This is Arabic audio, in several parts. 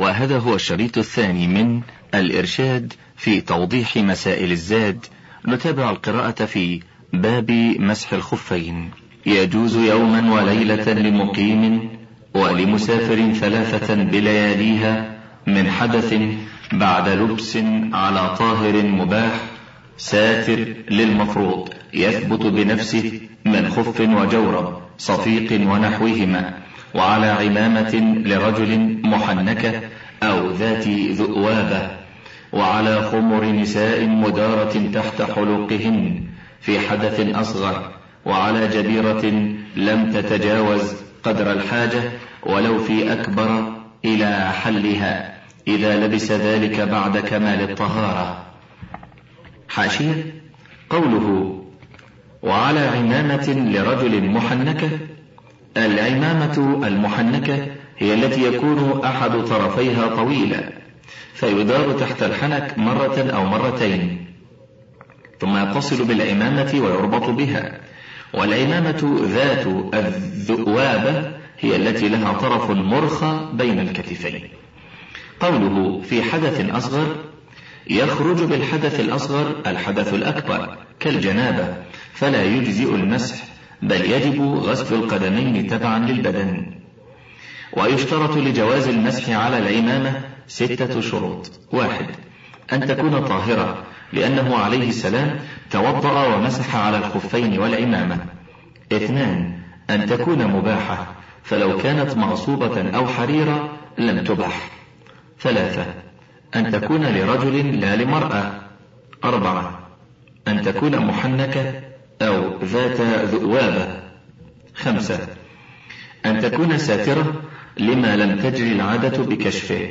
وهذا هو الشريط الثاني من الإرشاد في توضيح مسائل الزاد. نتابع القراءة في باب مسح الخفين. يجوز يوما وليلة لمقيم ولمسافر 3 بلياليها من حدث بعد لبس على طاهر مباح ساتر للمفروض يثبت بنفسه من خف وجورب صفيق ونحوهما، وعلى عمامة لرجل محنكة أو ذات ذؤوابة، وعلى خمر نساء مدارة تحت حلوقهن في حدث أصغر، وعلى جبيرة لم تتجاوز قدر الحاجة ولو في أكبر إلى حلها إذا لبس ذلك بعد كمال الطهارة. حاشية: قوله وعلى عمامة لرجل محنكة، العمامة المحنكة هي التي يكون أحد طرفيها طويلا فيدار تحت الحنك مرة أو مرتين ثم يتصل بالعمامة ويربط بها، والعمامة ذات الذؤوابة هي التي لها طرف مرخى بين الكتفين. قوله في حدث أصغر، يخرج بالحدث الأصغر الحدث الأكبر كالجنابة، فلا يجزئ المسح بل يجب غسل القدمين تبعا للبدن. ويشترط لجواز المسح على العمامة 6 شروط: 1 أن تكون طاهرة، لأنه عليه السلام توضأ ومسح على الخفين والعمامة. 2 أن تكون مباحة، فلو كانت مغصوبة أو حريرة لم تباح. 3 أن تكون لرجل لا لمرأة. 4 أن تكون محنكة أو ذات ذؤوابة. 5 أن تكون ساترة لما لم تجري العادة بكشفه.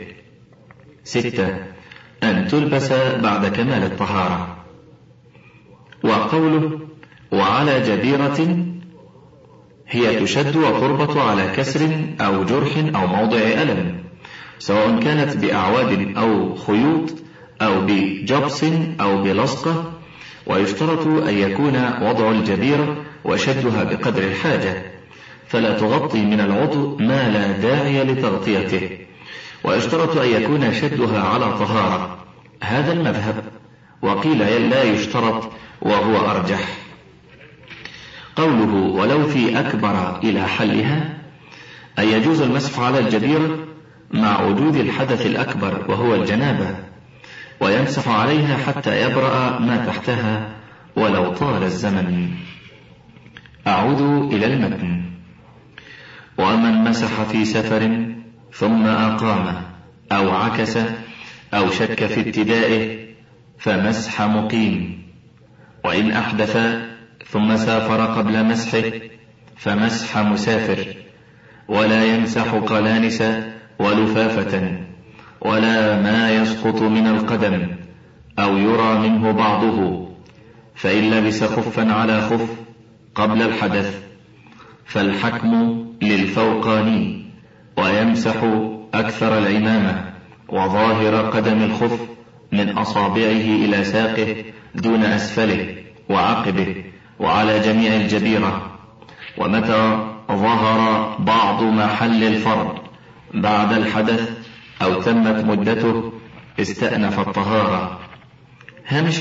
6 أن تلبس بعد كمال الطهارة. وقوله وعلى جبيرة هي تشد وتربط على كسر أو جرح أو موضع ألم، سواء كانت بأعواد أو خيوط أو بجبص أو بلصقة. ويشترط أن يكون وضع الجبيرة وشدها بقدر الحاجة، فلا تغطي من العضو ما لا داعي لتغطيته. ويشترط أن يكون شدها على طهارة، هذا المذهب، وقيل لا يشترط وهو أرجح. قوله ولو في أكبر إلى حلها، أن يجوز المسح على الجبيرة مع وجود الحدث الأكبر وهو الجنابة، ويمسح عليها حتى يبرأ ما تحتها ولو طال الزمن. أعود إلى المتن. ومن مسح في سفر ثم أقام أو عكس أو شك في ابتدائه فمسح مقيم، وإن أحدث ثم سافر قبل مسحه فمسح مسافر، ولا يمسح قلانس ولفافة ولا ما يسقط من القدم أو يرى منه بعضه، فإن لبس خفا على خف قبل الحدث فالحكم للفوقاني، ويمسح أكثر العمامة وظاهر قدم الخف من أصابعه إلى ساقه دون أسفله وعقبه وعلى جميع الجبيرة. ومتى ظهر بعض محل الفرض بعد الحدث أو تمت مدته استأنف الطهارة. هامش: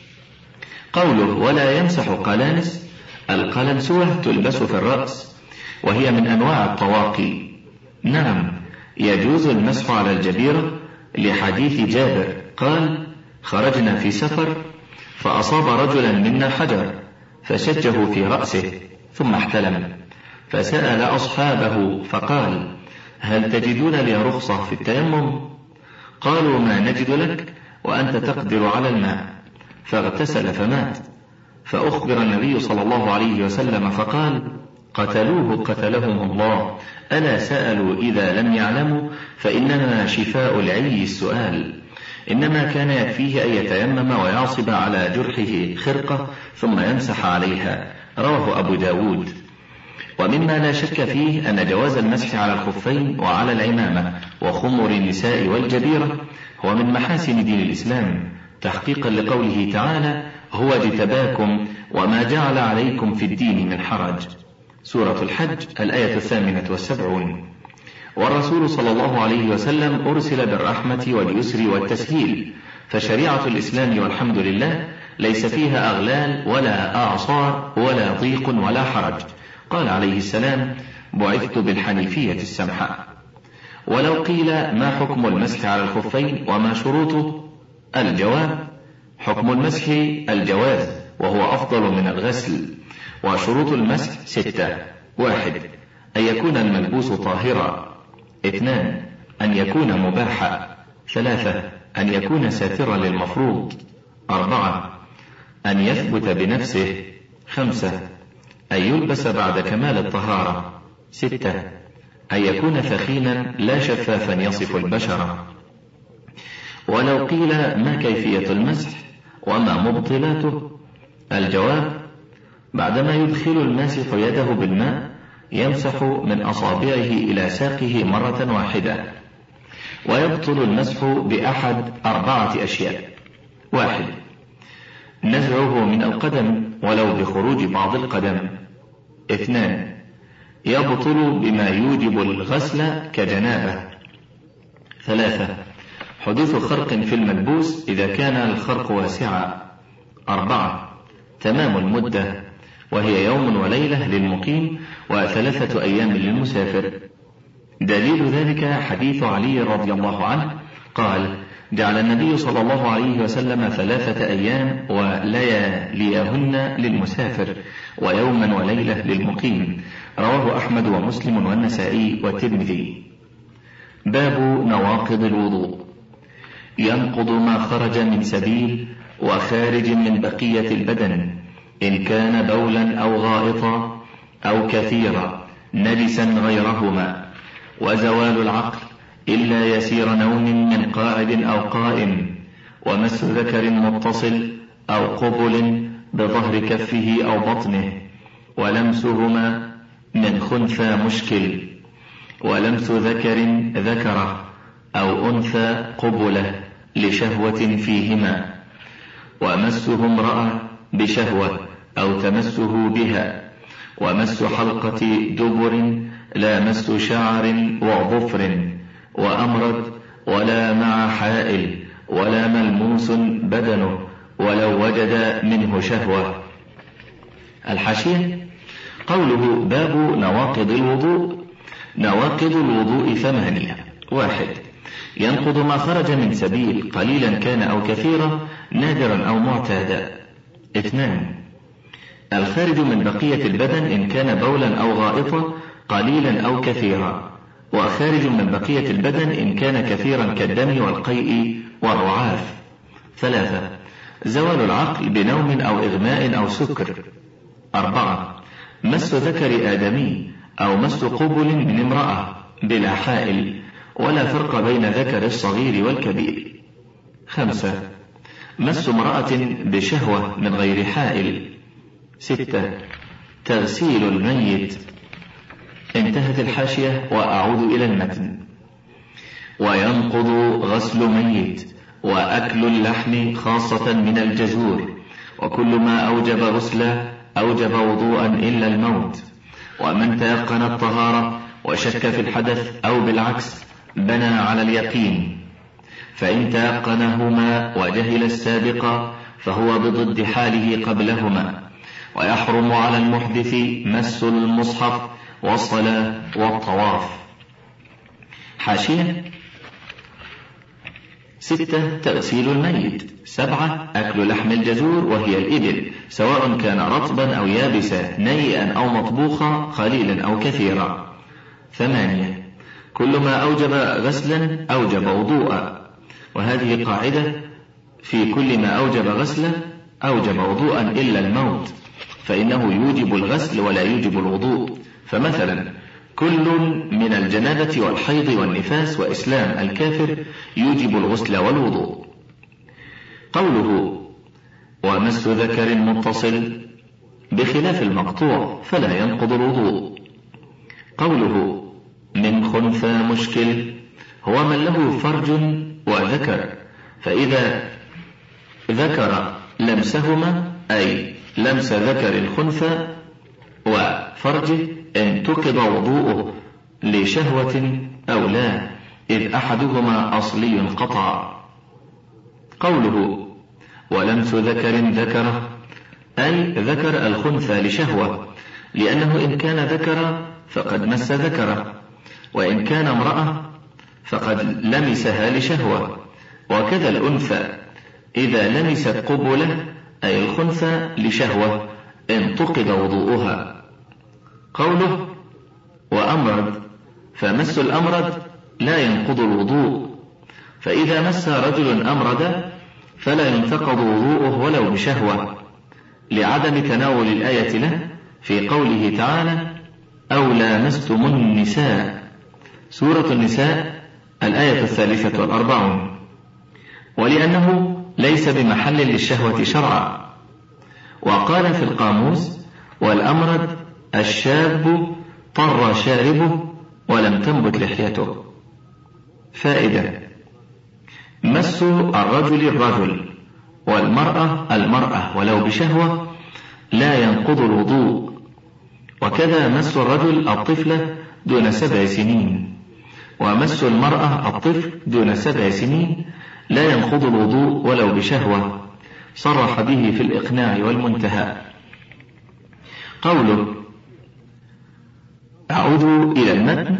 قوله ولا يمسح قلانس، القلنسوة تلبس في الرأس وهي من أنواع الطواقي. نعم، يجوز المسح على الجبيرة لحديث جابر قال: خرجنا في سفر فأصاب رجلا منا حجر فشجه في رأسه ثم احتلم، فسأل أصحابه فقال: هل تجدون لي رخصة في التيمم؟ قالوا: ما نجد لك وأنت تقدر على الماء. فاغتسل فمات، فأخبر النبي صلى الله عليه وسلم فقال: قتلوه قتلهم الله، ألا سألوا إذا لم يعلموا؟ فإنما شفاء العي السؤال. إنما كان يكفيه أن يتيمم ويعصب على جرحه خرقة ثم يمسح عليها. رواه أبو داود. ومما لا شك فيه أن جواز المسح على الخفين وعلى العمامة وخمر النساء والجبيرة هو من محاسن دين الإسلام، تحقيقا لقوله تعالى: هو اجتباكم وما جعل عليكم في الدين من حرج. سورة الحج الآية 78. والرسول صلى الله عليه وسلم أرسل بالرحمة واليسر والتسهيل، فشريعة الإسلام والحمد لله ليس فيها أغلال ولا أعصار ولا ضيق ولا حرج. قال عليه السلام: بعثت بالحنيفية السمحاء. ولو قيل: ما حكم المسح على الخفين وما شروطه؟ الجواب: حكم المسح الجواز، وهو أفضل من الغسل. وشروط المسح 6: 1. أن يكون الملبوس طاهرا. 2. أن يكون مباحا. 3. أن يكون ساترا للمفروض. 4. أن يثبت بنفسه. 5. أن يلبس بعد كمال الطهارة. 6. أن يكون ثخينا لا شفافا يصف البشرة. ولو قيل: ما كيفية المسح وما مبطلاته؟ الجواب: بعدما يدخل الماسح يده بالماء يمسح من أصابعه إلى ساقه مرة واحدة. ويبطل المسح بأحد 4 أشياء: 1. نزعه من القدم ولو بخروج بعض القدم. 2. يبطل بما يوجب الغسل كجنابة. 3. حدوث خرق في الملبوس إذا كان الخرق واسعا. 4. تمام المدة، وهي يوم وليلة للمقيم و3 أيام للمسافر. دليل ذلك حديث علي رضي الله عنه قال: جعل النبي صلى الله عليه وسلم 3 أيام ولياليهن للمسافر ويوما وليلة للمقيم. رواه أحمد ومسلم والنسائي والترمذي. باب نواقض الوضوء. ينقض ما خرج من سبيل وخارج من بقية البدن، إن كان بولا أو غائطا أو كثيرا نجسا غيرهما. وزوال العقل إلا يسير نوم من قاعد أو قائم، ومس ذكر متصل أو قبل بظهر كفه أو بطنه، ولمسهما من خنثى مشكل، ولمس ذكر ذكره أو أنثى قبله لشهوة فيهما، ومسه امرأة بشهوة أو تمسه بها، ومس حلقة دبر لا مس شعر وظفر وأمرد، ولا مع حائل، ولا ملموس بدنه ولو وجد منه شهوة. الحاشية: قوله باب نواقض الوضوء. نواقض الوضوء 8: 1. ينقض ما خرج من سبيل قليلا كان أو كثيرا نادرا أو معتادا. 2. الخارج من بقية البدن إن كان بولا أو غائطا قليلا أو كثيرا، وخارج من بقية البدن إن كان كثيرا كالدم والقيء والرعاف. 3. زوال العقل بنوم أو إغماء أو سكر. 4. مس ذكر آدمي أو مس قبل من امرأة بلا حائل، ولا فرق بين ذكر الصغير والكبير. 5. مس امرأة بشهوة من غير حائل. 6. تغسيل الميت. انتهت الحاشية، وأعود إلى المتن. وينقض غسل ميت وأكل اللحم خاصة من الجزور، وكل ما أوجب غسلا أوجب وضوءا إلا الموت. ومن تيقن الطهارة وشك في الحدث أو بالعكس بنى على اليقين، فإن تيقنهما وجهل السابق فهو بضد حاله قبلهما. ويحرم على المحدث مس المصحف والصلاة والطواف. حاشية: 6. تغسيل الميت. 7. أكل لحم الجزور وهي الإبل، سواء كان رطبا أو يابسا، نيئا أو مطبوخا، قليلا أو كثيرا. 8. كل ما أوجب غسلا أوجب وضوءا، وهذه قاعدة: في كل ما أوجب غسلا أوجب وضوءا إلا الموت، فإنه يوجب الغسل ولا يوجب الوضوء. فمثلا: كل من الجنابة والحيض والنفاس وإسلام الكافر يوجب الغسل والوضوء. قوله ومس ذكر متصل بخلاف المقطوع فلا ينقض الوضوء. قوله من خنثى مشكل هو من له فرج وذكر، فإذا ذكر لمسهما أي لمس ذكر الخنثى وفرجه انتقض وضوءه لشهوة أو لا، إذ أحدهما أصلي قطع. قوله ولمس ذكر ذكره، أي ذكر الخنثى لشهوة، لأنه إن كان ذكر فقد مس ذكره، وإن كان امرأة فقد لمسها لشهوة. وكذا الأنثى إذا لمست قبله أي الخنثى لشهوة انتقض وضوءها. قوله وأمرد، فمس الأمرد لا ينقض الوضوء، فإذا مس رجل أمرد فلا ينتقض وضوءه ولو بشهوة، لعدم تناول الآية له في قوله تعالى أو لامستم النساء، سورة النساء الآية 43، ولأنه ليس بمحل للشهوة شرعا. وقال في القاموس والأمرد الشاب طر شاربه ولم تنبت لحيته. فائدة: مس الرجل الرجل والمرأة المرأة ولو بشهوة لا ينقض الوضوء، وكذا مس الرجل الطفلة دون 7 سنين، ومس المرأة الطفل دون 7 سنين لا ينقض الوضوء ولو بشهوة، صرح به في الإقناع والمنتهى. قوله أعود إلى المتن: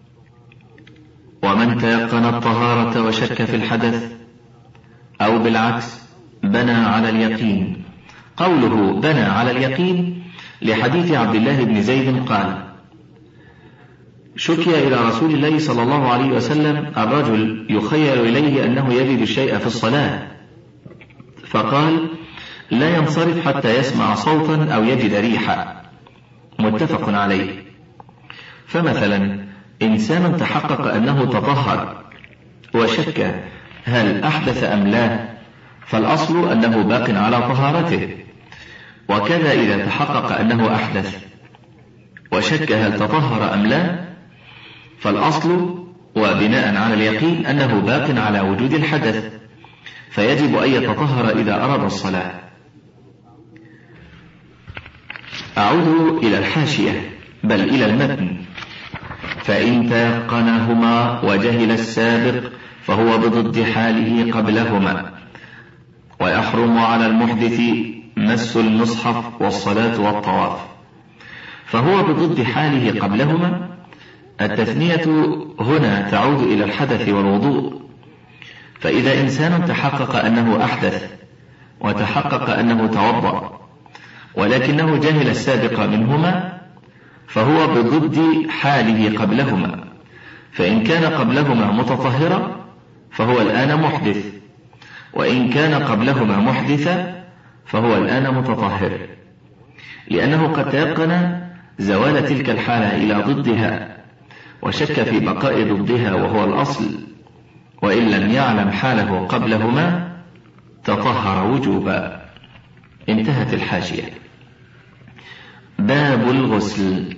ومن تيقن الطهارة وشك في الحدث أو بالعكس بنى على اليقين. قوله بنى على اليقين لحديث عبد الله بن زيد قال شكي إلى رسول الله صلى الله عليه وسلم الرجل يخيل إليه أنه يجد الشيء في الصلاة، فقال لا ينصرف حتى يسمع صوتا أو يجد ريحا، متفق عليه. فمثلا إنسان تحقق أنه تطهر وشك هل أحدث أم لا، فالأصل أنه باق على طهارته. وكذا إذا تحقق أنه أحدث وشك هل تطهر أم لا، فالأصل وبناء على اليقين أنه باق على وجود الحدث، فيجب أن يتطهر إذا أراد الصلاة. أعود إلى الحاشية بل إلى المتن: فإن تيقنهما وجهل السابق فهو بضد حاله قبلهما، ويحرم على المحدث مس المصحف والصلاة والطواف. فهو بضد حاله قبلهما، التثنية هنا تعود إلى الحدث والوضوء. فإذا إنسان تحقق أنه أحدث وتحقق أنه توضأ ولكنه جهل السابق منهما، فهو بضد حاله قبلهما، فإن كان قبلهما متطهرا فهو الآن محدث، وإن كان قبلهما محدثا فهو الآن متطهر، لأنه قد تيقن زوال تلك الحالة إلى ضدها وشك في بقاء ضدها وهو الأصل، وإن لم يعلم حاله قبلهما تطهر وجوبا. انتهت الحاشية. باب الغسل.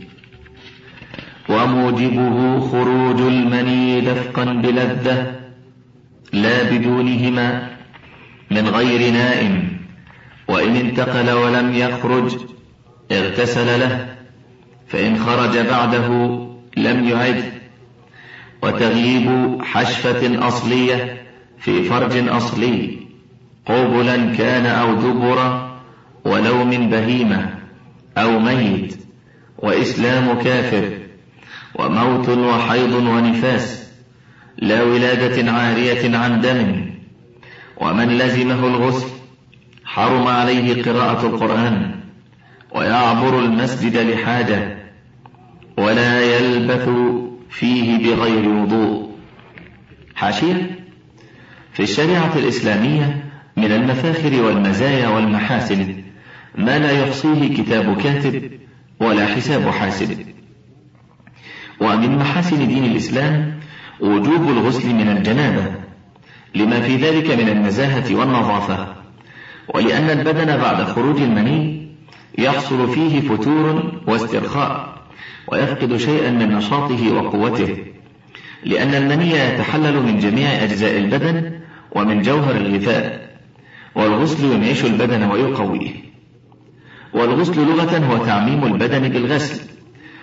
وموجبه خروج المني دفقا بلذة لا بدونهما من غير نائم، وإن انتقل ولم يخرج اغتسل له، فإن خرج بعده لم يعد. وتغييب حشفة أصلية في فرج أصلي قبلا كان أو دبرا ولو من بهيمة أو ميت، وإسلام كافر، وموت وحيض ونفاس لا ولادة عارية عن دم. ومن لزمه الغسل حرم عليه قراءة القرآن، ويعبر المسجد لحاجة، ولا يلبث فيه بغير وضوء. حاشية: في الشريعة الإسلامية من المفاخر والمزايا والمحاسن ما لا يحصيه كتاب كاتب ولا حساب حاسب. ومن محاسن دين الإسلام وجوب الغسل من الجنابة، لما في ذلك من النزاهة والنظافة، ولأن البدن بعد خروج المني يحصل فيه فتور واسترخاء، ويفقد شيئا من نشاطه وقوته، لأن المني يتحلل من جميع أجزاء البدن ومن جوهر الغذاء، والغسل ينعش البدن ويقويه. والغسل لغة هو تعميم البدن بالغسل،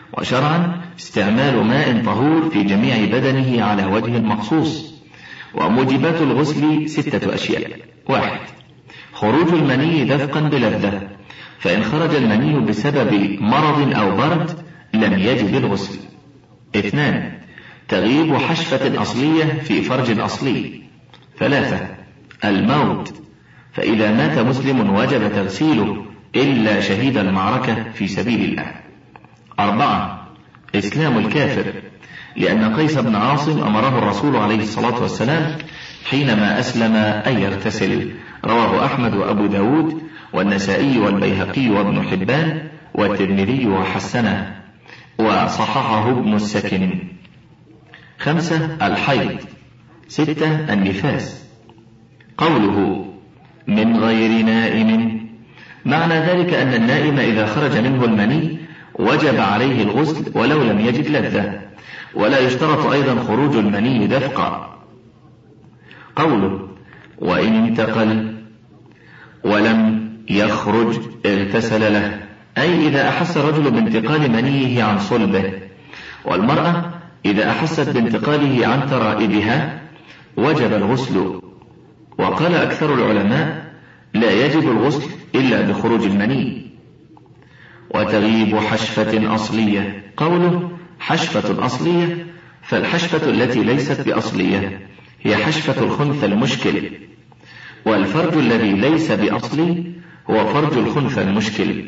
وشرعا استعمال ماء طهور في جميع بدنه على وجه مخصوص. وموجبات الغسل 6 أشياء: 1. خروج المني دفقا بلذة، فإن خرج المني بسبب مرض أو برد لم يجب الغسل. 2. تغيب حشفة أصلية في فرج أصلي. 3. الموت، فإذا مات مسلم وجب تغسيله إلا شهيد المعركة في سبيل الله. 4. إسلام الكافر، لأن قيس بن عاصم أمره الرسول عليه الصلاة والسلام حينما أسلم أن يغتسل. رواه أحمد وأبو داود والنسائي والبيهقي وابن حبان والترمذي وحسنه وصححه ابن السكن. 5. الحيض. 6. النفاس. قوله من غير نائم، معنى ذلك أن النائم إذا خرج منه المني وجب عليه الغسل ولو لم يجد لذة، ولا يشترط أيضا خروج المني دفقا. قوله وإن انتقل ولم يخرج اغتسل له، أي إذا أحس الرجل بانتقال منيه عن صلبه، والمرأة إذا أحست بانتقاله عن ترائبها وجب الغسل. وقال أكثر العلماء لا يجب الغسل إلا بخروج المني. وتغيب حشفة أصلية. قوله حشفة أصلية، فالحشفة التي ليست بأصلية هي حشفة الخنثى المشكل، والفرج الذي ليس بأصلي هو فرج الخنثى المشكل.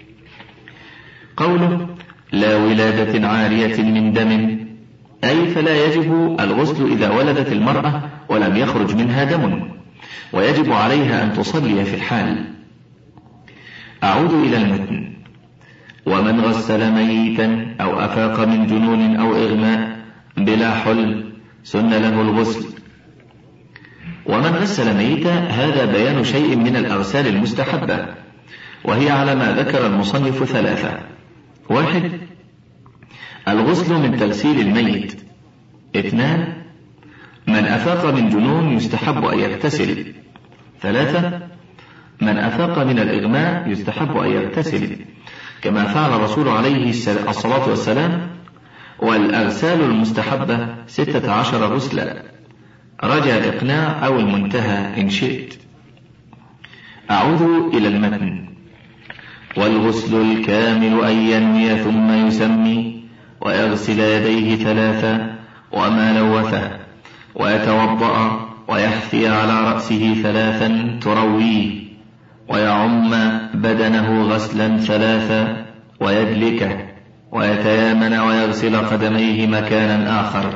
قوله لا ولادة عارية من دم، أي فلا يجب الغسل إذا ولدت المرأة ولم يخرج منها دم، ويجب عليها أن تصلي في الحال. أعود إلى المتن. ومن غسل ميتا أو أفاق من جنون أو إغماء بلا حل سن له الغسل. ومن غسل ميتا هذا بيان شيء من الأغسال المستحبة، وهي على ما ذكر المصنف 3: 1. الغسل من تغسيل الميت. 2. من أفاق من جنون يستحب أن يغتسل. 3. من أفاق من الإغماء يستحب أن يغتسل، كما فعل الرسول عليه الصلاة والسلام. والأغسال المستحبة 16 غسلا، رجع الإقناع أو المنتهى إن شئت. أعود إلى المتن. والغسل الكامل أن ينوي ثم يسمي، ويغسل يديه 3 وما لوثه، ويتوضأ ويحثي على رأسه 3 ترويه، ويعم بدنه غسلا 3 ويدلكه، ويتيامن ويغسل قدميه مكانا آخر.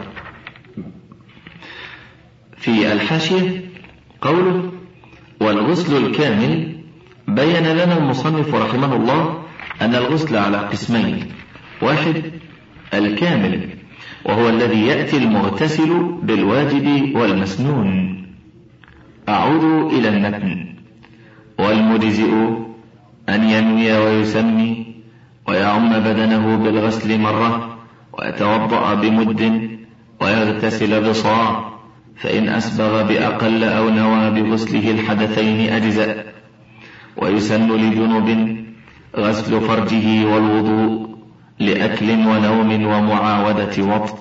في الحاشية قوله والغسل الكامل، بين لنا المصنف رحمه الله أن الغسل على قسمين: 1. الكامل، وهو الذي يأتي المغتسل بالواجب والمسنون. أعود إلى المتن. والمجزئ أن ينوي ويسمي، ويعم بدنه بالغسل مرة، ويتوضأ بمد، ويغتسل بصاع، فإن أسبغ بأقل أو نوى بغسله الحدثين أجزأ. ويسن لجنب غسل فرجه والوضوء لأكل ونوم ومعاودة وطء.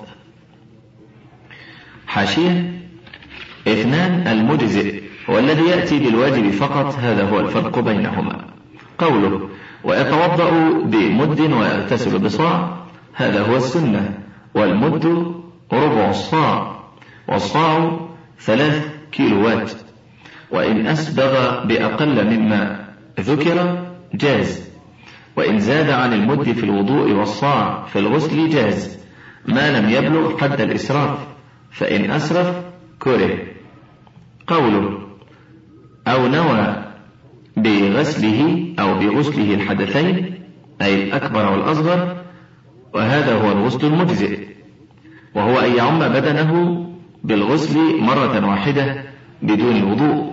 حاشية. 2. المجزئ هو الذي يأتي بالواجب فقط، هذا هو الفرق بينهما. قوله ويتوضأ بمد ويغتسل بصاع، هذا هو السنة، والمد ربع الصاع، والصاع 3 كيلوات. وإن أسبغ بأقل مما ذكر جاز، وإن زاد عن المد في الوضوء والصاع في الغسل جاز، ما لم يبلغ حد الإسراف، فإن أسرف كره. قوله أو نوى بغسله أو بغسله الحدثين، أي الأكبر والأصغر، وهذا هو الغسل المجزئ، وهو أن يعم بدنه بالغسل مرة واحدة بدون وضوء.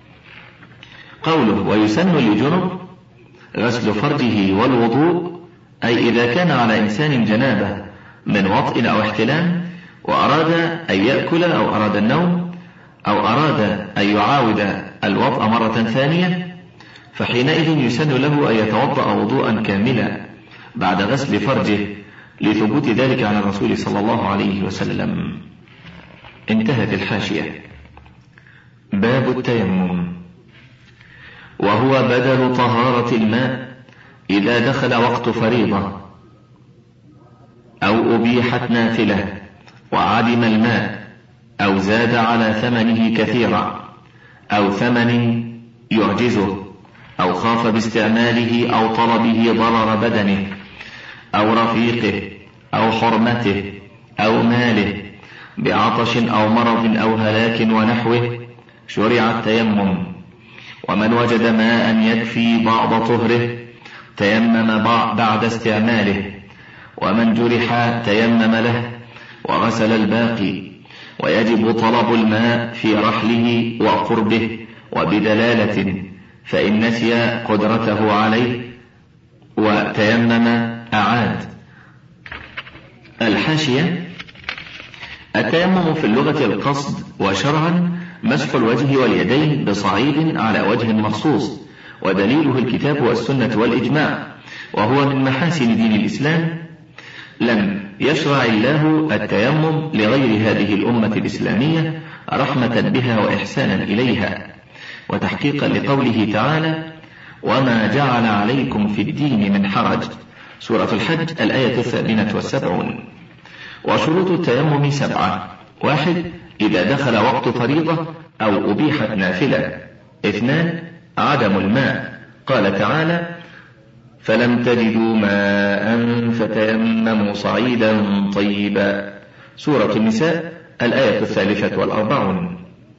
قوله ويسن لجنب غسل فرجه والوضوء، أي إذا كان على إنسان جنابة من وطء أو احتلام، وأراد أن يأكل أو أراد النوم أو أراد أن يعاود الوطء مرة ثانية، فحينئذ يسن له أن يتوضأ وضوءا كاملا بعد غسل فرجه لثبوت ذلك عن الرسول صلى الله عليه وسلم. انتهت الحاشية. باب التيمم، وهو بدل طهارة الماء إذا دخل وقت فريضة أو أبيحت نافلة وعدم الماء أو زاد على ثمنه كثيرا أو ثمن يعجزه أو خاف باستعماله أو طلبه ضرر بدنه أو رفيقه أو حرمته أو ماله بعطش أو مرض أو هلاك ونحوه، شرع التيمم. ومن وجد ماء يكفي بعض طهره تيمم بعد استعماله، ومن جرح تيمم له وغسل الباقي. ويجب طلب الماء في رحله وقربه وبدلالة، فإن نسي قدرته عليه وتيمم أعاد. الحاشية. التيمم في اللغة القصد، وشرعا مسح الوجه واليدين بصعيد على وجه مخصوص، ودليله الكتاب والسنة والإجماع، وهو من محاسن دين الإسلام. لم يشرع الله التيمم لغير هذه الأمة الإسلامية رحمة بها وإحسانا إليها، وتحقيقا لقوله تعالى: وما جعل عليكم في الدين من حرج، سورة الحج الآية 78. وشروط التيمم 7: 1. إذا دخل وقت فريضة أو أبيحت نافلة. 2. عدم الماء، قال تعالى: فلم تجدوا ماء فتيمموا صعيدا طيبا، سورة النساء الآية 43.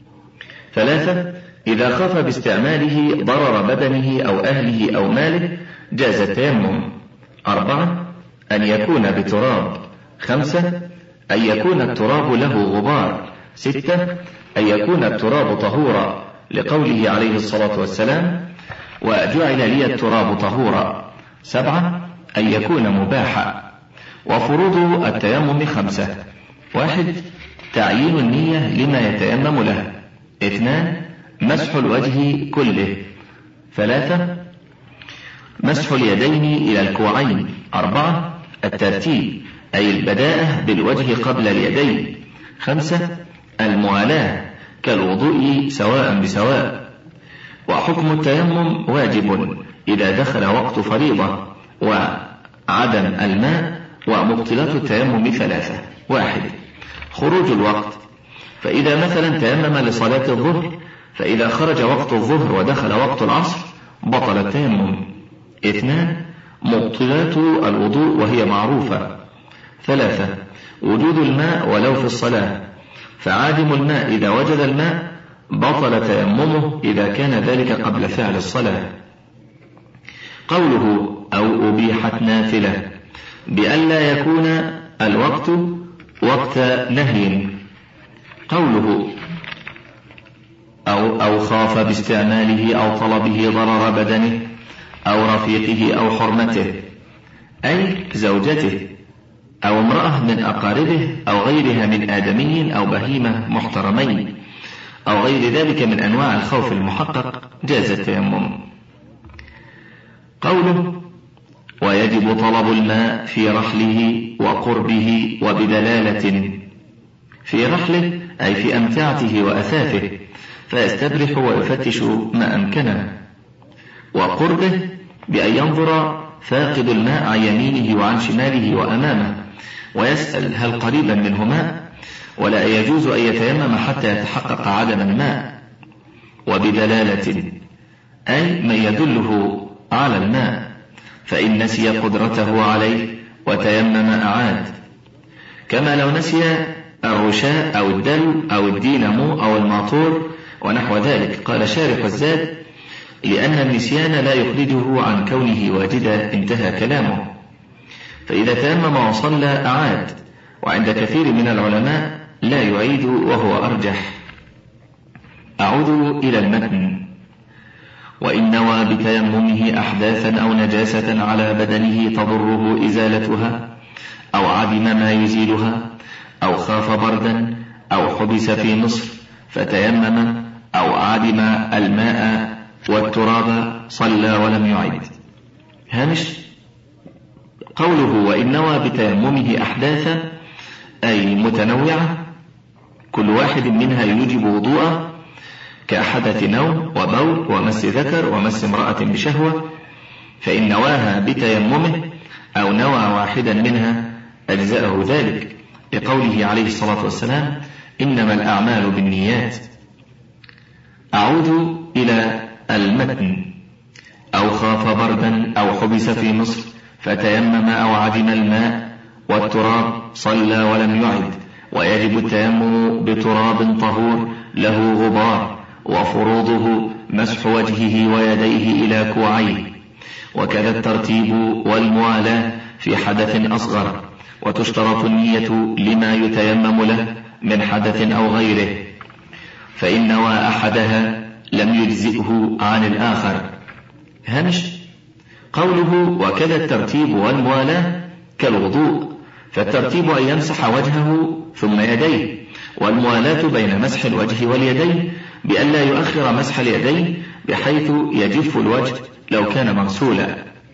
3. إذا خاف باستعماله ضرر بدنه أو أهله أو ماله جاز التيمم. 4. أن يكون بتراب. 5. أن يكون التراب له غبار. 6. أن يكون التراب طهورا، لقوله عليه الصلاة والسلام: وجعل لي التراب طهورا. 7. أن يكون مباحا. وفروض التيمم 5: 1. تعيين النية لما يتيمم له. 2. مسح الوجه كله. 3. مسح اليدين إلى الكوعين. 4. الترتيب، أي البداءة بالوجه قبل اليدين. 5. الموالاة كالوضوء سواء بسواء. وحكم التيمم واجب إذا دخل وقت فريضة وعدم الماء. ومبطلات التيمم 3: 1. خروج الوقت، فإذا مثلا تيمم لصلاة الظهر، فإذا خرج وقت الظهر ودخل وقت العصر بطل التيمم. 2. مبطلات الوضوء وهي معروفة. 3. وجود الماء ولو في الصلاة، فعادم الماء إذا وجد الماء بطل تيممه إذا كان ذلك قبل فعل الصلاة. قوله أو أبيحت نافلة، بألا يكون الوقت وقت نهي. قوله أو خاف باستعماله أو طلبه ضرر بدنه أو رفيقه أو حرمته، أي زوجته أو امرأة من أقاربه أو غيرها من آدمي أو بهيمة محترمين أو غير ذلك من أنواع الخوف المحقق، جاز التيمم. قوله ويجب طلب الماء في رحله وقربه وبدلالة، في رحله أي في أمتعته وأثاثه، فيستبرح ويفتش ما أمكنه. وقربه بأن ينظر فاقد الماء عن يمينه وعن شماله وأمامه ويسأل هل قريبا منه ماء، ولا يجوز أن يتيمم حتى يتحقق عدم الماء. وبدلالة أي من يدله على الماء، فإن نسي قدرته عليه وتيمم أعاد، كما لو نسي الرشاء أو الدلو أو الدينمو أو الماطور ونحو ذلك. قال شارح الزاد: لأن النسيان لا يخرجه عن كونه واجدا. انتهى كلامه. فإذا تيمم وصلى أعاد، وعند كثير من العلماء لا يعيد وهو أرجح. أعود إلى المتن. وإن نوى بتيممه أحداثا أو نجاسة على بدنه تضره إزالتها أو عدم ما يزيلها أو خاف بردا أو حبس في مصر فتيمم أو عدم الماء والتراب صلى ولم يعد. هامش: قوله وإن نوى بتيممه أحداثا أي متنوعة كل واحد منها يوجب وضوءا كأحدث نوم وبول ومس ذكر ومس امرأة بشهوة، فإن نواها بتيممه أو نوى واحدا منها أجزأه ذلك، لقوله عليه الصلاة والسلام إنما الأعمال بالنيات. أعود إلى المتن. أو خاف بردا أو حبس في مصر فتيمم أو عدم الماء والتراب صلى ولم يعد، ويجب التيمم بتراب طهور له غبار، وفروضه مسح وجهه ويديه إلى كوعيه، وكذا الترتيب والموالاة في حدث أصغر، وتشترط النية لما يتيمم له من حدث أو غيره، فإن نوى أحدها لم يجزئه عن الآخر. هامش. قوله وكذا الترتيب والموالاة كالوضوء، فالترتيب أن يمسح وجهه ثم يديه، والموالاة بين مسح الوجه واليدين بأن لا يؤخر مسح اليدين بحيث يجف الوجه لو كان مغسولا.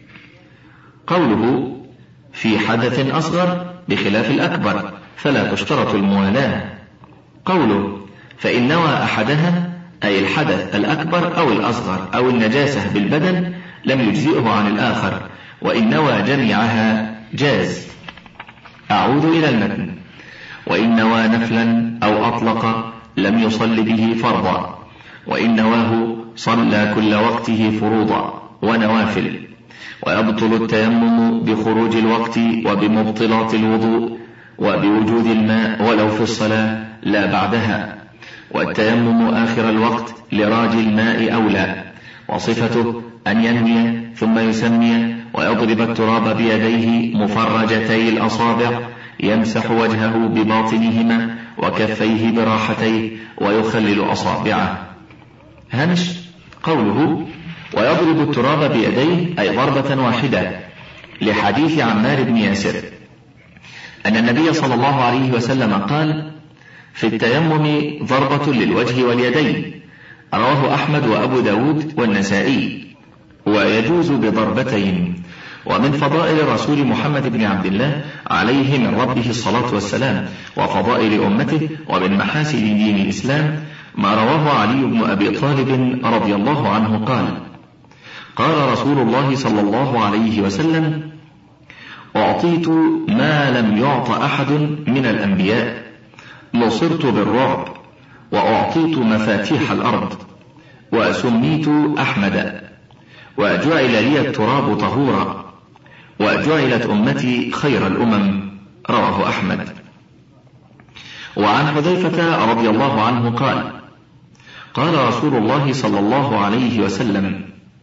قوله في حدث أصغر بخلاف الأكبر فلا تشترط الموالاة. قوله فإن نوى أحدها أي الحدث الأكبر أو الأصغر أو النجاسة بالبدن لم يجزئه عن الآخر، وإن نوى جميعها جاز. أعود إلى المتن. وإن نوى نفلا أو أطلق لم يصل به فرضا، وإن نواه صلى كل وقته فروضا ونوافل، ويبطل التيمم بخروج الوقت وبمبطلات الوضوء وبوجود الماء ولو في الصلاة لا بعدها، والتيمم آخر الوقت لراجي الماء أولى، وصفته أن ينوي ثم يسمي ويضرب التراب بيديه مفرجتي الأصابع، يمسح وجهه بباطنهما وكفيه براحتيه ويخلل أصابعه. هامش. قوله ويضرب التراب بيديه أي ضربة واحدة، لحديث عمار بن ياسر أن النبي صلى الله عليه وسلم قال في التيمم ضربة للوجه واليدين، رواه أحمد وأبو داود والنسائي، ويجوز بضربتين. ومن فضائل رسول محمد بن عبد الله عليه من ربه الصلاة والسلام وفضائل أمته ومن محاسن دين الإسلام ما رواه علي بن أبي طالب رضي الله عنه قال قال رسول الله صلى الله عليه وسلم أعطيت ما لم يعط أحد من الأنبياء، نصرت بالرعب، وأعطيت مفاتيح الأرض، وسميت أحمد، وجعل لي التراب طهورا، وجعلت أمتي خير الأمم. رواه أحمد. وعن حذيفة رضي الله عنه قال قال رسول الله صلى الله عليه وسلم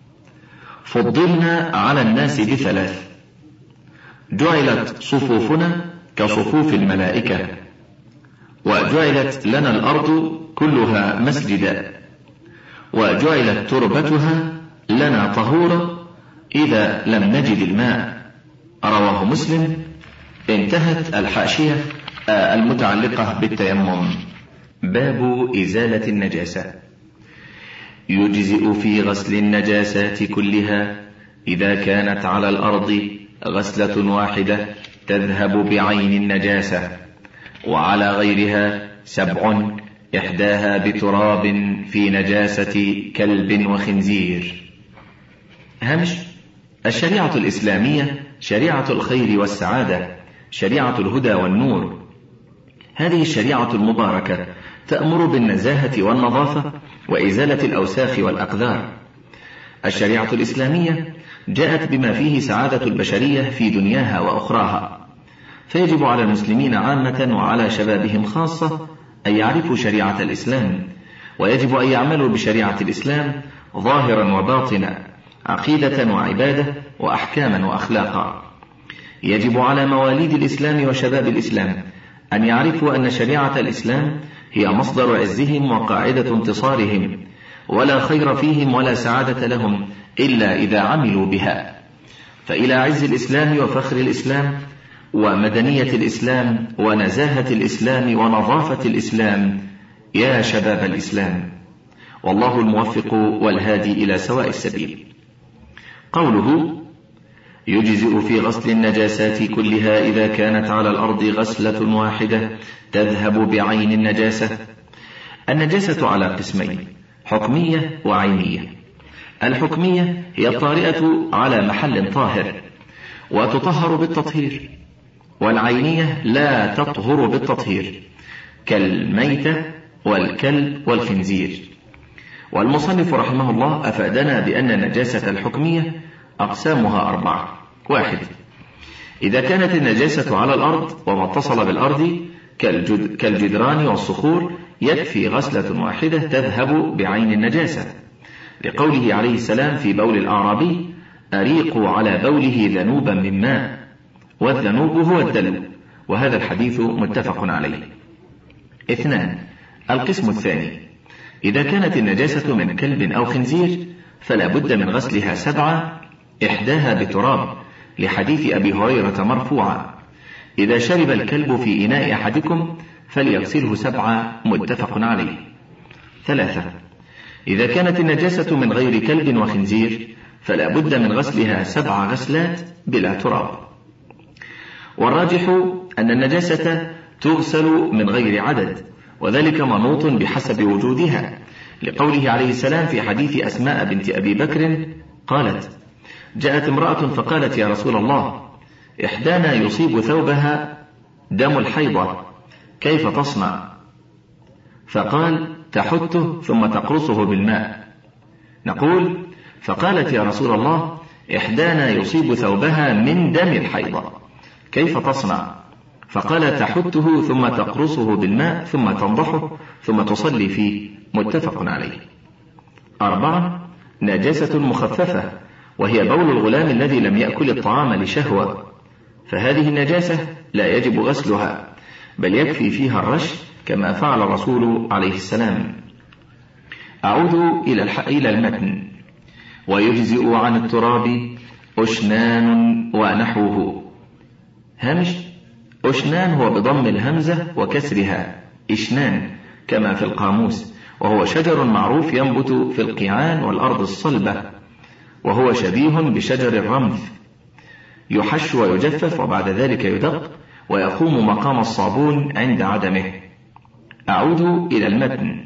فضلنا على الناس بثلاث: جعلت صفوفنا كصفوف الملائكة، وجعلت لنا الأرض كلها مسجدا، وجعلت تربتها لنا طهورا إذا لم نجد الماء. رواه مسلم. انتهت الحاشية المتعلقة بالتيمم. باب إزالة النجاسة. يجزئ في غسل النجاسات كلها إذا كانت على الأرض غسلة واحدة تذهب بعين النجاسة، وعلى غيرها 7 إحداها بتراب في نجاسة كلب وخنزير. هامش. الشريعة الإسلامية شريعة الخير والسعادة، شريعة الهدى والنور. هذه الشريعة المباركة تأمر بالنزاهة والنظافة وإزالة الأوساخ والأقذار. الشريعة الإسلامية جاءت بما فيه سعادة البشرية في دنياها وأخراها، فيجب على المسلمين عامة وعلى شبابهم خاصة أن يعرفوا شريعة الإسلام، ويجب أن يعملوا بشريعة الإسلام ظاهرا وباطنا، عقيدة وعبادة وأحكاما وأخلاقا. يجب على مواليد الإسلام وشباب الإسلام أن يعرفوا أن شريعة الإسلام هي مصدر عزهم وقاعدة انتصارهم، ولا خير فيهم ولا سعادة لهم إلا إذا عملوا بها. فإلى عز الإسلام وفخر الإسلام ومدنية الإسلام ونزاهة الإسلام ونظافة الإسلام يا شباب الإسلام، والله الموفق والهادي إلى سواء السبيل. قوله يجزئ في غسل النجاسات كلها إذا كانت على الأرض غسلة واحدة تذهب بعين النجاسة. النجاسة على قسمين: حكمية وعينية. الحكمية هي الطارئة على محل طاهر وتطهر بالتطهير، والعينية لا تطهر بالتطهير كالميتة والكلب والخنزير. والمصنف رحمه الله أفادنا بأن النجاسة الحكمية أقسامها 4: 1. إذا كانت النجاسة على الأرض وما اتصل بالأرض كالجدران والصخور يكفي غسلة واحدة تذهب بعين النجاسة، لقوله عليه السلام في بول الأعرابي: أريقوا على بوله ذنوبا من ماء، والذنوب هو الدلو، وهذا الحديث متفق عليه. 2. القسم الثاني: إذا كانت النجاسة من كلب أو خنزير فلا بد من غسلها 7، إحداها بتراب، لحديث أبي هريرة مرفوعا: إذا شرب الكلب في إناء أحدكم فليغسله 7، متفق عليه. 3. إذا كانت النجاسة من غير كلب وخنزير فلا بد من غسلها 7 غسلات بلا تراب. والراجح أن النجاسة تغسل من غير عدد، وذلك منوط بحسب وجودها، لقوله عليه السلام في حديث أسماء بنت أبي بكر قالت: جاءت امرأة فقالت: يا رسول الله، إحدانا يصيب ثوبها دم الحيضة، كيف تصنع؟ فقال: تحته ثم تقرصه بالماء. نقول: فقالت: يا رسول الله، إحدانا يصيب ثوبها من دم الحيضة، كيف تصنع؟ فقال: تحته ثم تقرصه بالماء ثم تنضحه ثم تصلي فيه، متفق عليه. 4. نجاسة مخففة، وهي بول الغلام الذي لم يأكل الطعام لشهوة، فهذه النجاسة لا يجب غسلها، بل يكفي فيها الرش كما فعل الرسول عليه السلام. أعود إلى المتن: ويجزئ عن التراب أشنان ونحوه. هامش: أشنان هو بضم الهمزة وكسرها إشنان كما في القاموس، وهو شجر معروف ينبت في القيعان والأرض الصلبة، وهو شبيه بشجر الرمث، يحش ويجفف وبعد ذلك يدق ويقوم مقام الصابون عند عدمه. أعود إلى المتن: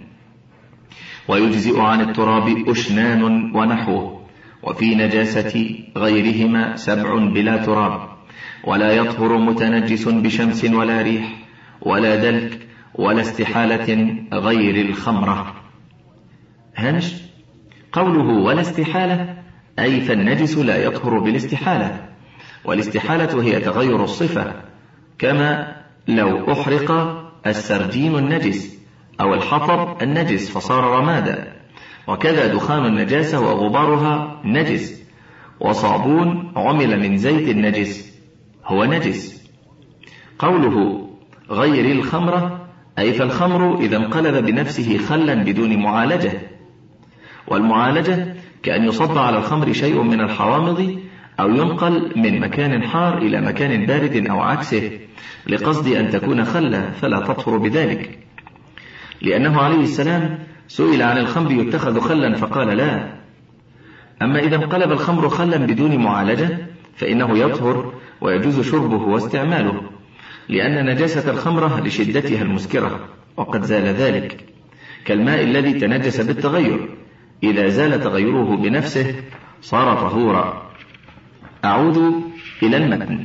ويجزئ عن التراب أشنان ونحوه، وفي نجاسة غيرهما 7 بلا تراب، ولا يطهر متنجس بشمس ولا ريح ولا دلك ولا استحالة غير الخمرة. هنش: قوله ولا استحالة أي فالنجس لا يطهر بالاستحالة، والاستحالة هي تغير الصفة، كما لو أحرق السرجين النجس أو الحطب النجس فصار رمادا، وكذا دخان النجاسة وغبارها نجس، وصابون عمل من زيت النجس هو نجس. قوله غير الخمرة أي فالخمر إذا انقلب بنفسه خلا بدون معالجة، والمعالجة كأن يصب على الخمر شيء من الحوامض أو ينقل من مكان حار إلى مكان بارد أو عكسه لقصد أن تكون خلا، فلا تطهر بذلك، لأنه عليه السلام سئل عن الخمر يتخذ خلا فقال لا. أما إذا انقلب الخمر خلا بدون معالجة فإنه يطهر ويجوز شربه واستعماله، لأن نجاسة الخمرة لشدتها المسكرة، وقد زال ذلك، كالماء الذي تنجس بالتغير، إذا زال تغيره بنفسه صار طهورا. أعود إلى المتن: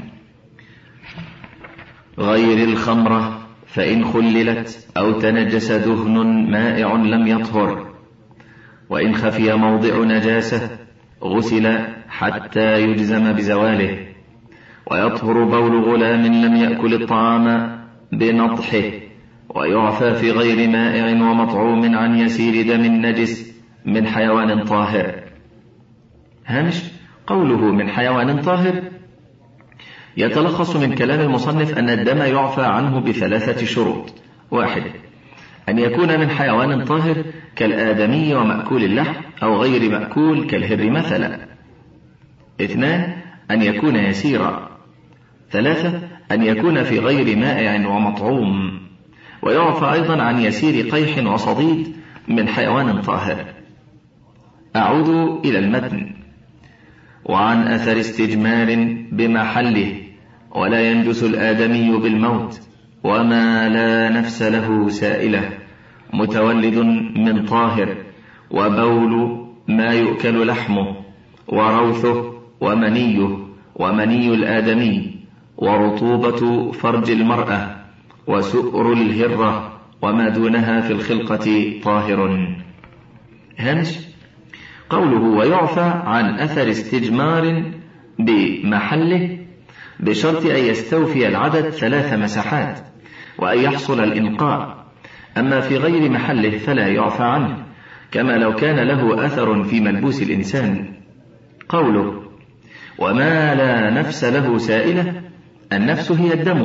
غير الخمرة فإن خللت أو تنجس دهن مائع لم يطهر، وإن خفي موضع نجاسة غسل حتى يجزم بزواله، ويطهر بول غلام لم يأكل الطعام بنضحه، ويعفى في غير مائع ومطعوم عن يسير دم نجس من حيوان طاهر. هامش: قوله من حيوان طاهر يتلخص من كلام المصنف أن الدم يعفى عنه ب3 شروط: 1. أن يكون من حيوان طاهر كالآدمي ومأكول اللحم أو غير مأكول كالهر مثلا. 2. أن يكون يسيرا. 3. أن يكون في غير مائع ومطعوم، ويعفى أيضا عن يسير قيح وصديد من حيوان طاهر. أعود إلى المتن: وعن أثر استجمار بمحله، ولا ينجس الآدمي بالموت، وما لا نفس له سائلة، متولد من طاهر، وبول ما يؤكل لحمه، وروثه، ومنيه، ومني الآدمي، ورطوبة فرج المرأة، وسؤر الهرة، وما دونها في الخلقة طاهر. هامش: قوله ويعفى عن أثر استجمار بمحله بشرط أن يستوفي العدد 3 مساحات، وأن يحصل الإنقاء، أما في غير محله فلا يعفى عنه، كما لو كان له أثر في ملبوس الإنسان. قوله وما لا نفس له سائلة، النفس هي الدم،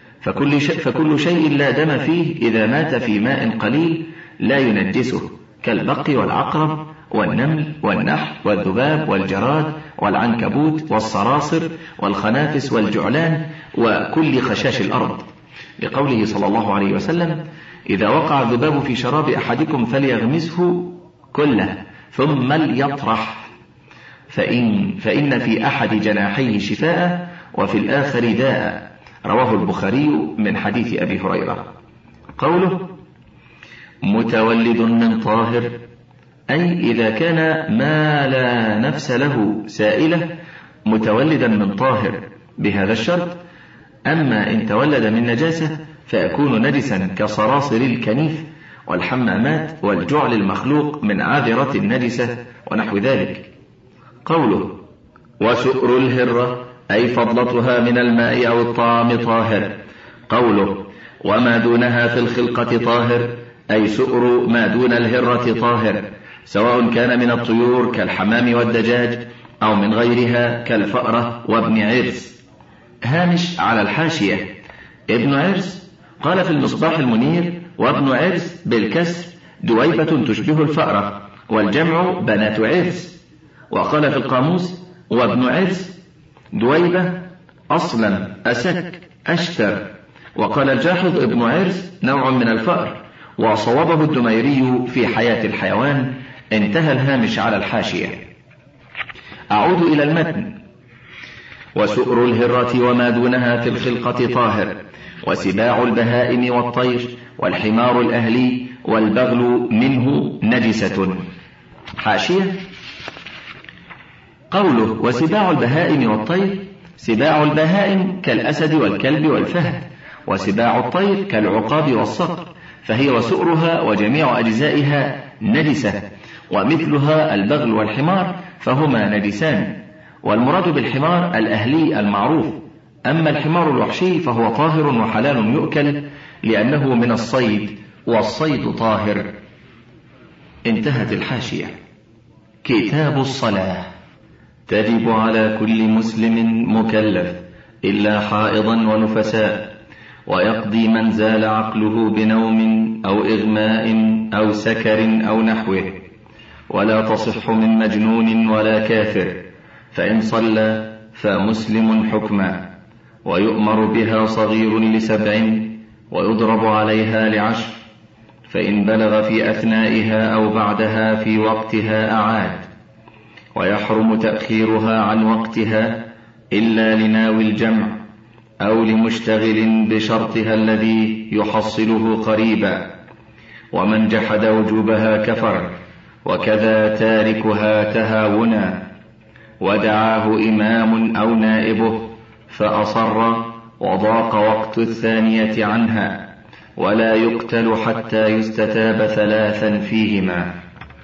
فكل شيء لا دم فيه إذا مات في ماء قليل لا ينجسه، كالبق والعقرب والنمل والنحل والذباب والجراد والعنكبوت والصراصر والخنافس والجعلان وكل خشاش الأرض، لقوله صلى الله عليه وسلم: إذا وقع الذباب في شراب أحدكم فليغمسه كله ثم ليطرح، فإن في أحد جناحيه شفاء وفي الآخر داء، رواه البخاري من حديث أبي هريرة. قوله متولد من طاهر، أي إذا كان ما لا نفس له سائلة متولدا من طاهر بهذا الشرط. أما إن تولد من نجاسة فيكون نجسا كصراصر الكنيف والحمامات والجعل المخلوق من عذرة النجسة ونحو ذلك. قوله وسؤر الهرة، أي فضلتها من الماء أو الطعام طاهر. قوله وما دونها في الخلقة طاهر، أي سؤر ما دون الهرة طاهر، سواء كان من الطيور كالحمام والدجاج أو من غيرها كالفأرة وابن عرس. هامش على الحاشية: ابن عرس قال في المصباح المنير: وابن عرس بالكسر دويبة تشبه الفأرة، والجمع بنات عرس. وقال في القاموس: وابن عرس دويبة أصلا أسك أشتر. وقال الجاحظ: ابن عرس نوع من الفأر، وصوبه الدميري في حياة الحيوان. انتهى الهامش على الحاشية. أعود إلى المتن: وسؤر الهرة وما دونها في الخلقة طاهر، وسباع البهائم والطير، والحمار الأهلي والبغل منه نجسة. حاشية: قوله وسباع البهائم والطير، سباع البهائم كالأسد والكلب والفهد، وسباع الطير كالعقاب والصقر، فهي وسؤرها وجميع أجزائها نجسة، ومثلها البغل والحمار فهما نجسان. والمراد بالحمار الأهلي المعروف، أما الحمار الوحشي فهو طاهر وحلال يؤكل لأنه من الصيد، والصيد طاهر. انتهت الحاشية. كتاب الصلاة: تجب على كل مسلم مكلف إلا حائضا ونفساء، ويقضي من زال عقله بنوم أو إغماء أو سكر أو نحوه، ولا تصح من مجنون ولا كافر، فإن صلى فمسلم حكما، ويؤمر بها صغير ل7، ويضرب عليها ل10، فإن بلغ في أثنائها أو بعدها في وقتها أعاد، ويحرم تأخيرها عن وقتها إلا لناوي الجمع أو لمشتغل بشرطها الذي يحصله قريبا، ومن جحد وجوبها كفر، وكذا تاركها تهاونا، ودعاه إمام أو نائبه فأصر وضاق وقت الثانية عنها، ولا يقتل حتى يستتاب 3 فيهما.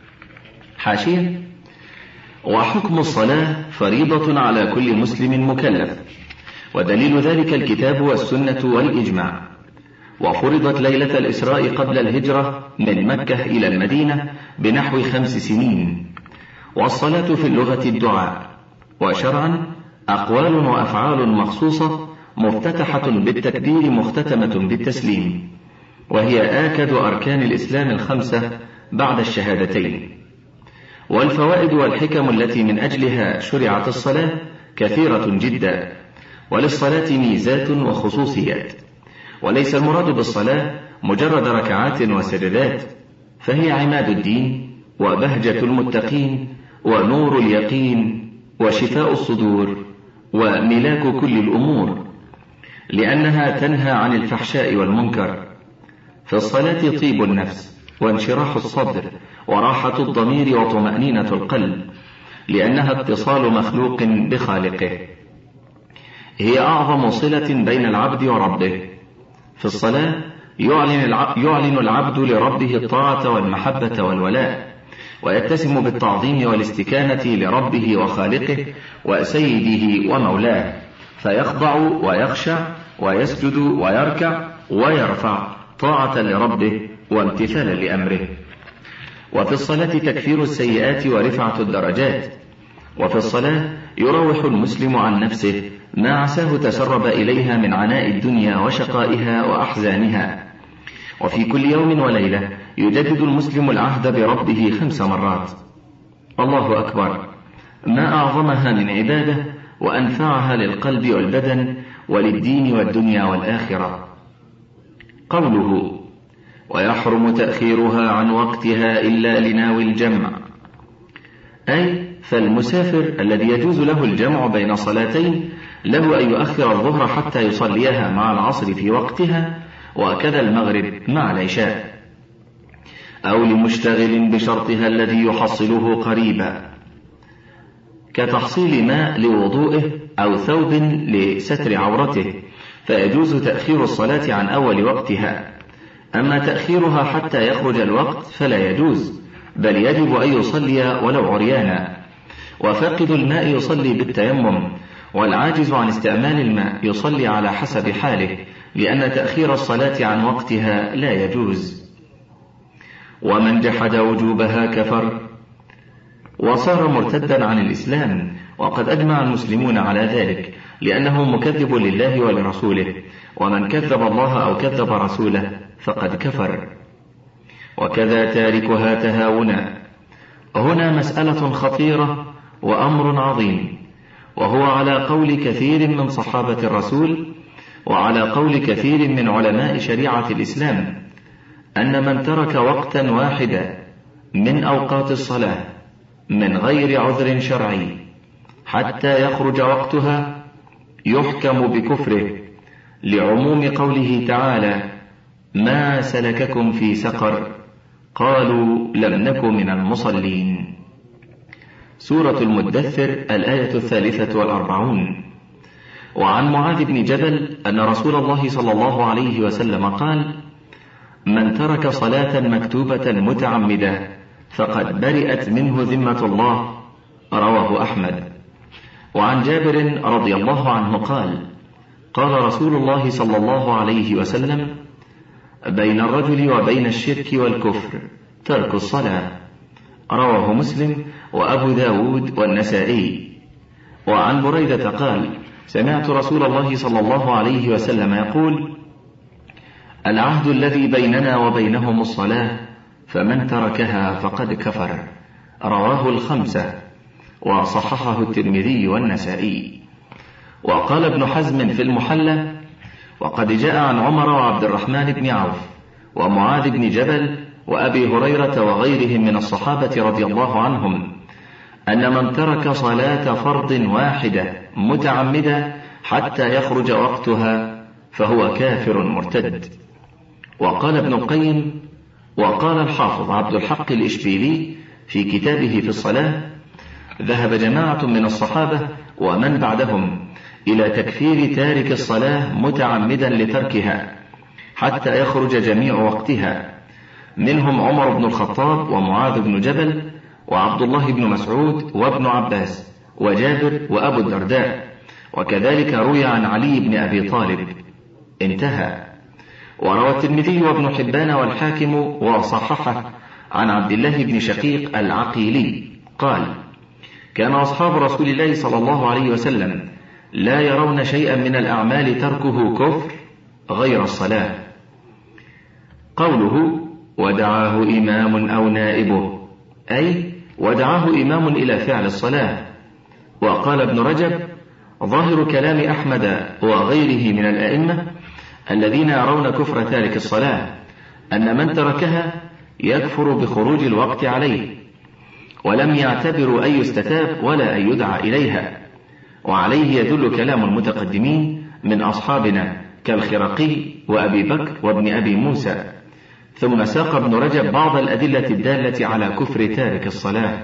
حاشية: وحكم الصلاة فريضة على كل مسلم مكلف، ودليل ذلك الكتاب والسنة والإجماع. وفرضت ليلة الإسراء قبل الهجرة من مكة إلى المدينة بنحو 5 سنين. والصلاة في اللغة الدعاء، وشرعا أقوال وأفعال مخصوصة مفتتحة بالتكبير مختتمة بالتسليم، وهي آكد أركان الإسلام 5 بعد الشهادتين. والفوائد والحكم التي من أجلها شرعت الصلاة كثيرة جدا، وللصلاة ميزات وخصوصيات، وليس المراد بالصلاة مجرد ركعات وسجدات، فهي عماد الدين وبهجة المتقين ونور اليقين وشفاء الصدور وملاك كل الأمور، لأنها تنهى عن الفحشاء والمنكر. في الصلاة طيب النفس وانشراح الصدر وراحة الضمير وطمأنينة القلب، لأنها اتصال مخلوق بخالقه. هي أعظم صلة بين العبد وربه. في الصلاة يعلن العبد لربه الطاعة والمحبة والولاء، ويتسم بالتعظيم والاستكانة لربه وخالقه وسيده ومولاه، فيخضع ويخشع ويسجد ويركع ويرفع طاعة لربه وامتثالا لأمره. وفي الصلاة تكفير السيئات ورفعة الدرجات. وفي الصلاة يروح المسلم عن نفسه ما عساه تسرب إليها من عناء الدنيا وشقائها وأحزانها. وفي كل يوم وليلة يجدد المسلم العهد بربه 5 مرات. الله أكبر، ما أعظمها من عبادة وأنفعها للقلب والبدن وللدين والدنيا والآخرة. قوله: ويحرم تأخيرها عن وقتها إلا لناوي الجمع، أي فالمسافر الذي يجوز له الجمع بين صلاتين له أن يؤخر الظهر حتى يصليها مع العصر في وقتها، وكذا المغرب مع العشاء، أو لمشتغل بشرطها الذي يحصله قريبا، كتحصيل ماء لوضوئه أو ثوب لستر عورته، فيجوز تأخير الصلاة عن أول وقتها. أما تأخيرها حتى يخرج الوقت فلا يجوز، بل يجب أن يصلي ولو عريانا. وفاقد الماء يصلي بالتيمم، والعاجز عن استعمال الماء يصلي على حسب حاله، لأن تأخير الصلاة عن وقتها لا يجوز. ومن جحد وجوبها كفر وصار مرتدا عن الإسلام، وقد أجمع المسلمون على ذلك، لأنه مكذب لله ولرسوله، ومن كذب الله أو كذب رسوله فقد كفر. وكذا تاركها تهاونا. هنا مسألة خطيرة وأمر عظيم، وهو على قول كثير من صحابة الرسول وعلى قول كثير من علماء شريعة الإسلام، أن من ترك وقتا واحدا من أوقات الصلاة من غير عذر شرعي حتى يخرج وقتها يحكم بكفره، لعموم قوله تعالى: ما سلككم في سقر؟ قالوا لم نك من المصلين. سورة المدثر الآية 43. وعن معاذ بن جبل أن رسول الله صلى الله عليه وسلم قال: من ترك صلاة مكتوبة متعمدة فقد برئت منه ذمة الله. رواه أحمد. وعن جابر رضي الله عنه قال: قال رسول الله صلى الله عليه وسلم: بين الرجل وبين الشرك والكفر ترك الصلاة. رواه مسلم وأبو داود والنسائي. وعن بريدة قال: سمعت رسول الله صلى الله عليه وسلم يقول: العهد الذي بيننا وبينهم الصلاة، فمن تركها فقد كفر. رواه 5 وصححه الترمذي والنسائي. وقال ابن حزم في المحلى: وقد جاء عن عمر وعبد الرحمن بن عوف ومعاذ بن جبل وأبي هريرة وغيرهم من الصحابة رضي الله عنهم أن من ترك صلاة فرض واحدة متعمدة حتى يخرج وقتها فهو كافر مرتد. وقال ابن القيم: وقال الحافظ عبد الحق الإشبيلي في كتابه في الصلاة: ذهب جماعة من الصحابة ومن بعدهم إلى تكفير تارك الصلاة متعمدا لتركها حتى يخرج جميع وقتها، منهم عمر بن الخطاب ومعاذ بن جبل وعبد الله بن مسعود وابن عباس وجابر وأبو الدرداء، وكذلك روي عن علي بن أبي طالب. انتهى. وروى الترمذي وابن حبان والحاكم وصححه عن عبد الله بن شقيق العقيلي قال: كان أصحاب رسول الله صلى الله عليه وسلم لا يرون شيئا من الأعمال تركه كفر غير الصلاة. قوله: ودعاه إمام أو نائبه، أي ودعاه إمام إلى فعل الصلاة. وقال ابن رجب: ظاهر كلام أحمد وغيره من الأئمة الذين يرون كفر تارك الصلاة أن من تركها يكفر بخروج الوقت عليه. ولم يعتبروا أن يستتاب ولا أن يدعى إليها. وعليه يدل كلام المتقدمين من أصحابنا كالخرقي وأبي بكر وابن أبي موسى. ثم ساق ابن رجب بعض الأدلة الدالة على كفر تارك الصلاة.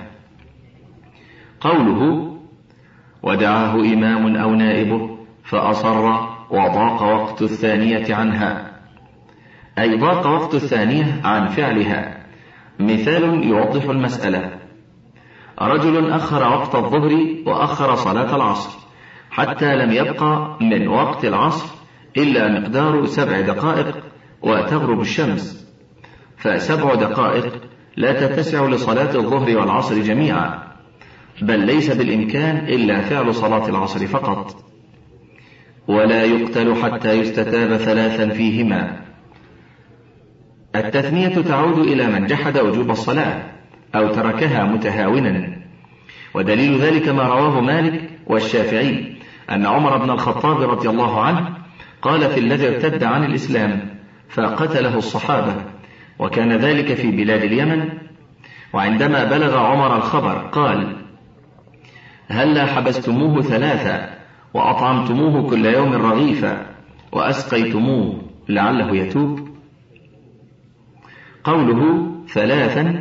قوله ودعاه إمام أو نائبه فأصر وضاق وقت الثانية عنها، أي ضاق وقت الثانية عن فعلها. مثال يوضح المسألة: رجل أخر وقت الظهر وأخر صلاة العصر حتى لم يبقى من وقت العصر إلا مقدار 7 دقائق وتغرب الشمس، ف7 دقائق لا تتسع لصلاة الظهر والعصر جميعا، بل ليس بالإمكان إلا فعل صلاة العصر فقط. ولا يقتل حتى يستتاب 3 فيهما. التثنية تعود إلى من جحد وجوب الصلاة أو تركها متهاونا، ودليل ذلك ما رواه مالك والشافعي أن عمر بن الخطاب رضي الله عنه قال في الذي ارتد عن الإسلام فقتله الصحابة، وكان ذلك في بلاد اليمن. وعندما بلغ عمر الخبر قال: هلا حبستموه 3 وأطعمتموه كل يوم رغيفا وأسقيتموه لعله يتوب. قوله 3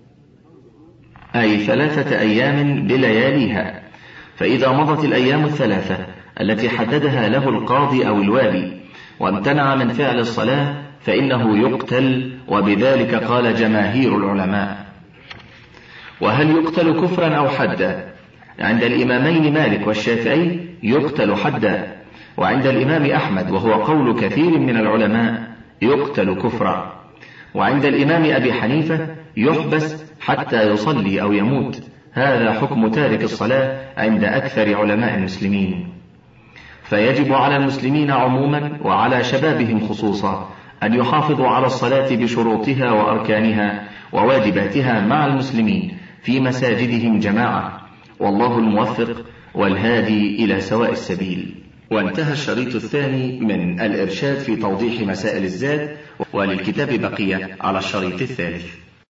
أي 3 أيام بلياليها، فإذا مضت الأيام 3 التي حددها له القاضي أو الوالي وامتنع من فعل الصلاة فإنه يقتل، وبذلك قال جماهير العلماء. وهل يقتل كفرا أو حدا؟ عند الإمامين مالك والشافعي يقتل حدا، وعند الإمام أحمد وهو قول كثير من العلماء يقتل كفرا، وعند الإمام أبي حنيفة يحبس حتى يصلي أو يموت. هذا حكم تارك الصلاة عند أكثر علماء المسلمين. فيجب على المسلمين عموما وعلى شبابهم خصوصا أن يحافظوا على الصلاة بشروطها وأركانها وواجباتها مع المسلمين في مساجدهم جماعة، والله الموفق والهادي إلى سواء السبيل. وانتهى الشريط الثاني من الإرشاد في توضيح مسائل الزاد، وللكتاب بقية على الشريط الثالث.